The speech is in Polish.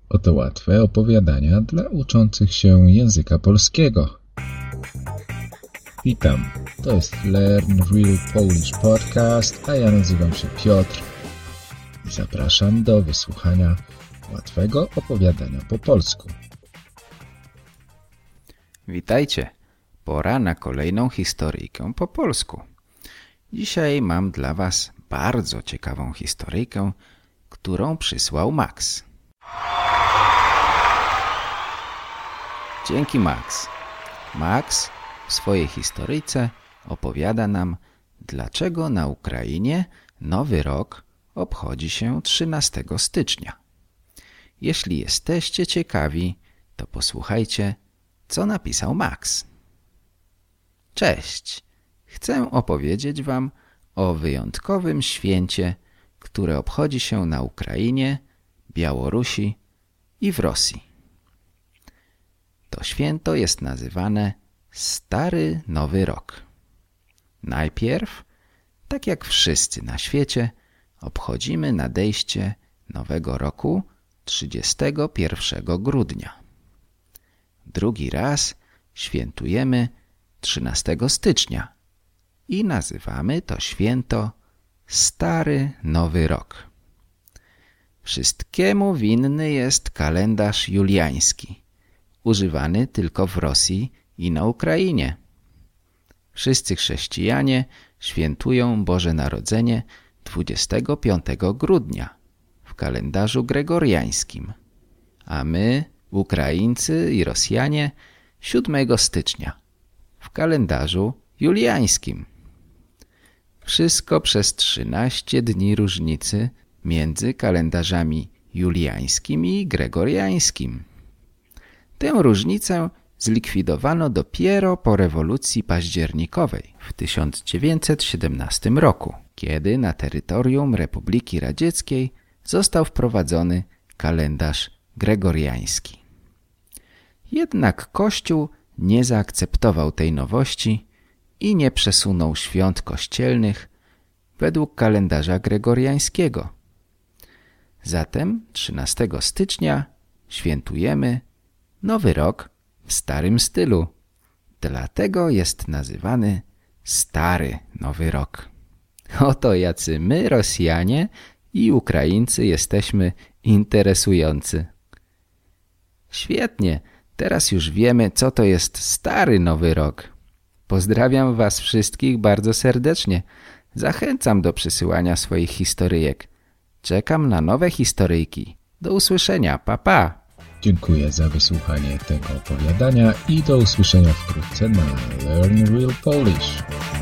Oto łatwe opowiadania dla uczących się języka polskiego. Witam, to jest Learn Real Polish Podcast, a ja nazywam się Piotr i zapraszam do wysłuchania łatwego opowiadania po polsku. Witajcie, pora na kolejną historyjkę po polsku. Dzisiaj mam dla Was bardzo ciekawą historyjkę, którą przysłał Max. Dzięki Max. Max w swojej historyjce opowiada nam, dlaczego na Ukrainie Nowy Rok obchodzi się 13 stycznia. Jeśli jesteście ciekawi, to posłuchajcie, co napisał Max. Cześć! Chcę opowiedzieć Wam o wyjątkowym święcie, które obchodzi się na Ukrainie, Białorusi i w Rosji. To święto jest nazywane Stary Nowy Rok. Najpierw, tak jak wszyscy na świecie, obchodzimy nadejście Nowego Roku 31 grudnia. Drugi raz świętujemy 13 stycznia i nazywamy to święto Stary Nowy Rok. Wszystkiemu winny jest kalendarz juliański, używany tylko w Rosji i na Ukrainie. Wszyscy chrześcijanie świętują Boże Narodzenie 25 grudnia w kalendarzu gregoriańskim, a my, Ukraińcy i Rosjanie, 7 stycznia w kalendarzu juliańskim. Wszystko przez 13 dni różnicy między kalendarzami juliańskim i gregoriańskim. Tę różnicę zlikwidowano dopiero po rewolucji październikowej w 1917 roku, kiedy na terytorium Republiki Radzieckiej został wprowadzony kalendarz gregoriański. Jednak Kościół nie zaakceptował tej nowości i nie przesunął świąt kościelnych według kalendarza gregoriańskiego. Zatem 13 stycznia świętujemy Nowy Rok w starym stylu. Dlatego jest nazywany Stary Nowy Rok. Oto jacy my, Rosjanie i Ukraińcy, jesteśmy interesujący. Świetnie, teraz już wiemy, co to jest Stary Nowy Rok. Pozdrawiam Was wszystkich bardzo serdecznie. Zachęcam do przysyłania swoich historyjek. Czekam na nowe historyjki. Do usłyszenia, pa pa! Dziękuję za wysłuchanie tego opowiadania i do usłyszenia wkrótce na Learn Real Polish.